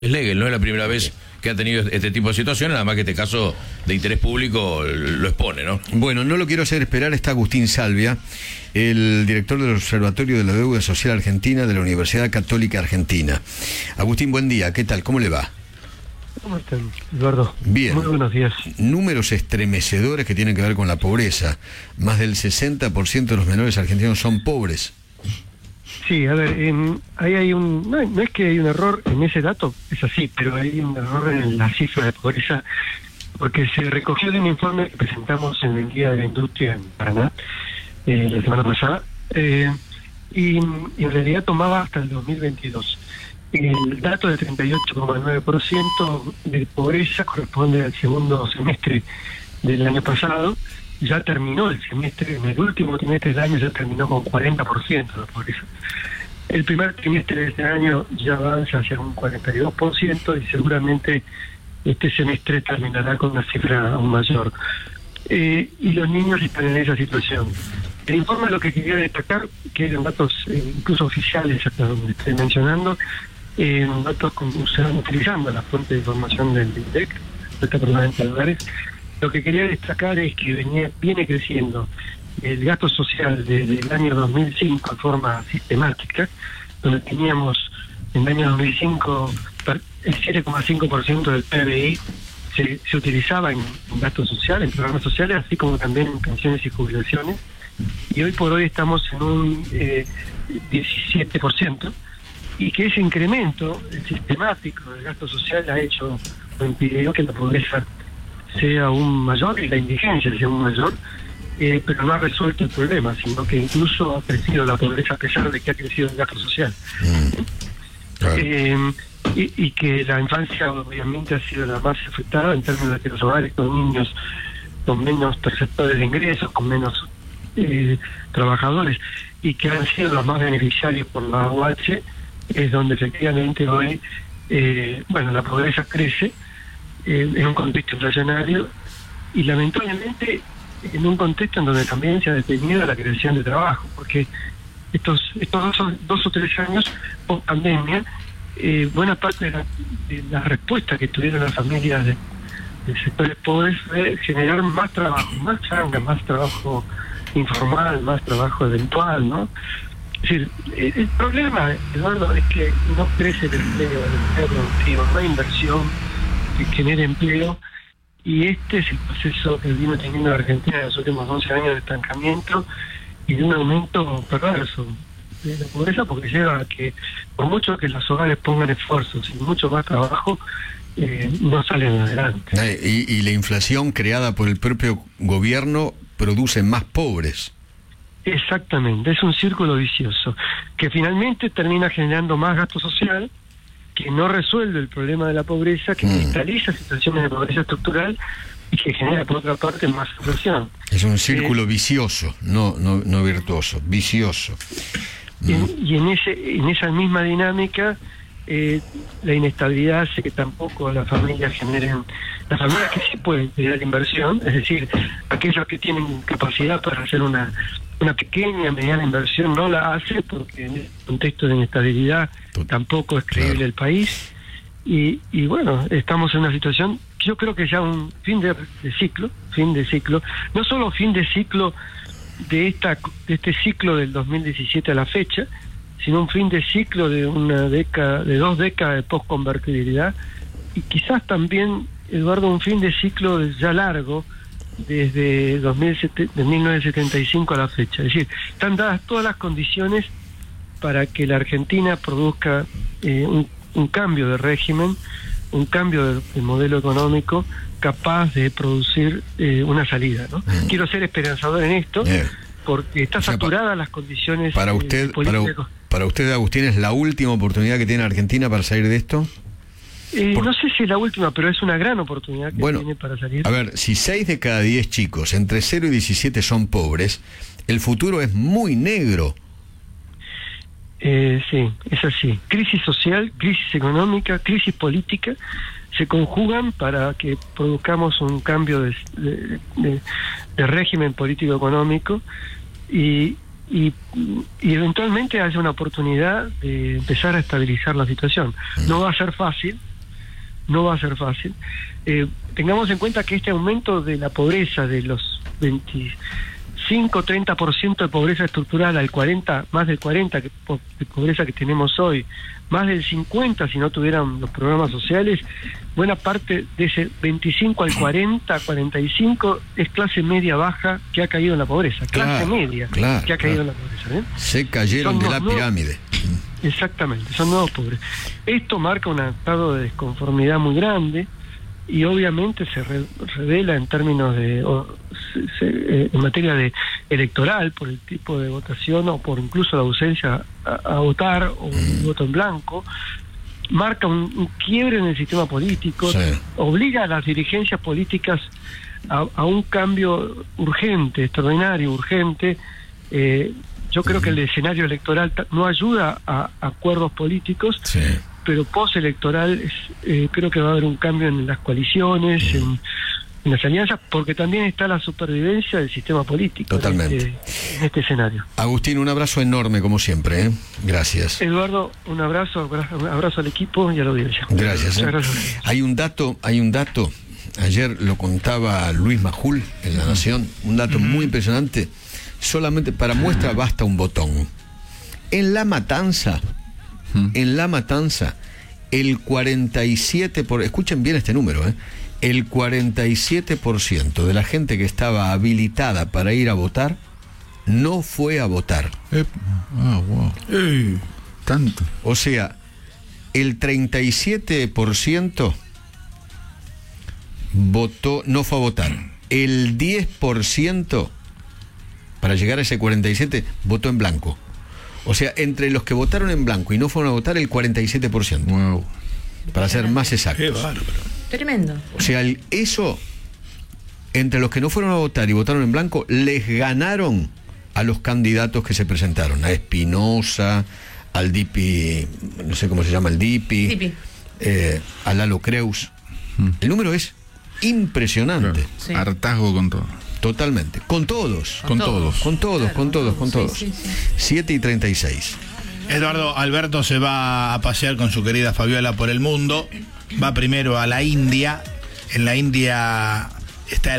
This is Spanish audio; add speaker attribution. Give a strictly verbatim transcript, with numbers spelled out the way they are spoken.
Speaker 1: Es legal, no es la primera vez que ha tenido este tipo de situaciones, además que este caso de interés público lo expone, ¿no?
Speaker 2: Bueno, no lo quiero hacer esperar, está Agustín Salvia, el director del Observatorio de la Deuda Social Argentina de la Universidad Católica Argentina. Agustín, buen día, ¿qué tal? ¿Cómo le va?
Speaker 3: ¿Cómo están, Eduardo?
Speaker 2: Bien.
Speaker 3: Muy buenos días.
Speaker 2: Números estremecedores que tienen que ver con la pobreza. Más del sesenta por ciento de los menores argentinos son pobres.
Speaker 3: Sí, a ver, eh, ahí hay un... No, no es que hay un error en ese dato, es así, pero hay un error en la cifra de pobreza, porque se recogió de un informe que presentamos en el Día de la Industria en Paraná, eh, la semana pasada, eh, y, y en realidad tomaba hasta el dos mil veintidós. El dato de treinta y ocho coma nueve por ciento de pobreza corresponde al segundo semestre del año pasado. Ya terminó el semestre, en el último trimestre del año ya terminó con cuarenta por ciento de pobreza. El primer trimestre de este año ya avanza hacia un cuarenta y dos por ciento y seguramente este semestre terminará con una cifra aún mayor. Eh, y los niños están en esa situación. El informe lo que quería destacar, que eran datos eh, incluso oficiales, hasta donde estoy mencionando, eh, datos con, utilizando la fuente de información del I N D E C, del Departamento de Lugares. Lo que quería destacar es que venía, viene creciendo el gasto social desde el año dos mil cinco de forma sistemática, donde teníamos en el año dos mil cinco el siete coma cinco por ciento del P B I se, se utilizaba en, en gasto social, en programas sociales, así como también en pensiones y jubilaciones, y hoy por hoy estamos en un eh, diecisiete por ciento, y que ese incremento sistemático del gasto social ha hecho o impidió que la pobreza sea aún mayor y la indigencia sea aún mayor, eh, pero no ha resuelto el problema, sino que incluso ha crecido la pobreza a pesar de que ha crecido el gasto social. Mm. Claro. Eh, y, y que la infancia obviamente ha sido la más afectada en términos de que los hogares con niños con menos perceptores de ingresos, con menos eh, trabajadores, y que han sido los más beneficiarios por la A U H, es donde efectivamente hoy, eh, bueno, la pobreza crece eh, en un contexto inflacionario y lamentablemente en un contexto en donde también se ha detenido la creación de trabajo, porque estos estos dos, dos o tres años post pandemia, eh, buena parte de la, de la respuesta que tuvieron las familias de, de sectores pobres fue generar más trabajo, más changa, más trabajo informal, más trabajo eventual, ¿no? Es decir, el problema, Eduardo, es que no crece el empleo, el empleo productivo, no hay inversión que genere empleo, y este es el proceso que vino teniendo la Argentina en los últimos once años de estancamiento y de un aumento perverso de la pobreza, porque lleva a que, por mucho que los hogares pongan esfuerzos y mucho más trabajo, eh, no salen adelante.
Speaker 2: Y, y la inflación creada por el propio gobierno produce más pobres.
Speaker 3: Exactamente, es un círculo vicioso que finalmente termina generando más gasto social, que no resuelve el problema de la pobreza, que cristaliza mm. situaciones de pobreza estructural y que genera por otra parte más inflación.
Speaker 2: Es un círculo eh, vicioso, no no no virtuoso, vicioso.
Speaker 3: Mm. En, y en ese en esa misma dinámica eh, la inestabilidad hace que tampoco las familias generen, las familias que sí pueden generar inversión, es decir, aquellos que tienen capacidad para hacer una una pequeña, mediana inversión no la hace porque en el contexto de inestabilidad tampoco es creíble claro. el país y, y bueno, estamos en una situación, yo creo que ya un fin de, de ciclo, fin de ciclo, no solo fin de ciclo de esta de este ciclo del dos mil diecisiete a la fecha, sino un fin de ciclo de una década, de dos décadas de postconvertibilidad, y quizás también, Eduardo, un fin de ciclo ya largo desde dos mil siete, de mil novecientos setenta y cinco a la fecha. Es decir, están dadas todas las condiciones para que la Argentina produzca eh, un, un cambio de régimen, un cambio de, de modelo económico capaz de producir eh, una salida, ¿no? Mm. Quiero ser esperanzador en esto, yeah. porque está saturada o sea, pa, las condiciones
Speaker 2: para usted,
Speaker 3: eh, políticas.
Speaker 2: Para, para usted, Agustín, ¿es la última oportunidad que tiene Argentina para salir de esto?
Speaker 3: Eh,
Speaker 2: Por...
Speaker 3: No sé si es la última, pero es una gran oportunidad que
Speaker 2: bueno,
Speaker 3: tiene para salir.
Speaker 2: A ver, si seis de cada diez chicos entre cero y diecisiete son pobres, el futuro es muy negro.
Speaker 3: Eh, sí, es así. Crisis social, crisis económica, crisis política se conjugan para que produzcamos un cambio de, de, de, de régimen político-económico y, y, y eventualmente haya una oportunidad de empezar a estabilizar la situación. No va a ser fácil, no va a ser fácil. Eh, tengamos en cuenta que este aumento de la pobreza de los veinticinco treinta por ciento de pobreza estructural al cuarenta, más del cuarenta por ciento que, de pobreza que tenemos hoy, más del cincuenta si no tuvieran los programas sociales, buena parte de ese veinticinco al cuarenta, cuarenta y cinco es clase media baja que ha caído en la pobreza, clase
Speaker 2: Claro,
Speaker 3: media
Speaker 2: claro,
Speaker 3: que ha caído
Speaker 2: claro.
Speaker 3: en la pobreza. ¿eh?
Speaker 2: Se cayeron
Speaker 3: Son
Speaker 2: de
Speaker 3: no-
Speaker 2: la
Speaker 3: no-
Speaker 2: pirámide.
Speaker 3: Exactamente, son nuevos pobres. Esto marca un estado de desconformidad muy grande y obviamente se re- revela en términos de, o, se- se- eh, en materia de electoral, por el tipo de votación o por incluso la ausencia a, a votar o un voto en blanco, marca un, un quiebre en el sistema político,
Speaker 2: Sí.
Speaker 3: obliga a las dirigencias políticas a, a un cambio urgente, extraordinario, urgente. Eh, yo creo que el escenario electoral ta- no ayuda a, a acuerdos políticos,
Speaker 2: Sí.
Speaker 3: pero postelectoral es, eh, creo que va a haber un cambio en las coaliciones, en, en las alianzas, porque también está la supervivencia del sistema político.
Speaker 2: Totalmente.
Speaker 3: En este, en este escenario.
Speaker 2: Agustín, un abrazo enorme como siempre, ¿eh? Gracias.
Speaker 3: Eduardo, un abrazo, abrazo, un abrazo al equipo y a la audiencia.
Speaker 2: Gracias. ¿eh?
Speaker 3: Muchas gracias.
Speaker 2: Hay un dato, hay un dato, ayer lo contaba Luis Majul en La Nación, un dato muy impresionante. Solamente para muestra basta un botón. En La Matanza, en La Matanza, el cuarenta y siete por, escuchen bien este número, ¿eh? El cuarenta y siete por ciento de la gente que estaba habilitada para ir a votar no fue a votar.
Speaker 4: Eh, ah, wow.
Speaker 5: Eh, tanto.
Speaker 2: O sea, el treinta y siete por ciento votó, no fue a votar. El diez por ciento, para llegar a ese cuarenta y siete por ciento, votó en blanco. O sea, entre los que votaron en blanco y no fueron a votar, el cuarenta y siete por ciento.
Speaker 4: Wow.
Speaker 2: Para ser más
Speaker 5: Qué
Speaker 2: exactos.
Speaker 5: bárbaro.
Speaker 6: Tremendo.
Speaker 2: O sea, el- eso, entre los que no fueron a votar y votaron en blanco, les ganaron a los candidatos que se presentaron. A Espinosa, al Dipi, no sé cómo se llama el Dipi,
Speaker 6: Dipi.
Speaker 2: eh, a Lalo Creus. El número es impresionante.
Speaker 4: Claro.
Speaker 6: Sí.
Speaker 4: Hartazgo con todo.
Speaker 2: Totalmente. Con todos.
Speaker 4: Con todos.
Speaker 2: Con todos,
Speaker 6: Claro,
Speaker 2: con todos, con
Speaker 6: sí,
Speaker 2: todos.
Speaker 6: sí, sí.
Speaker 2: siete y treinta y seis.
Speaker 5: Eduardo, Alberto se va a pasear con su querida Fabiola por el mundo. Va primero a la India. En la India está el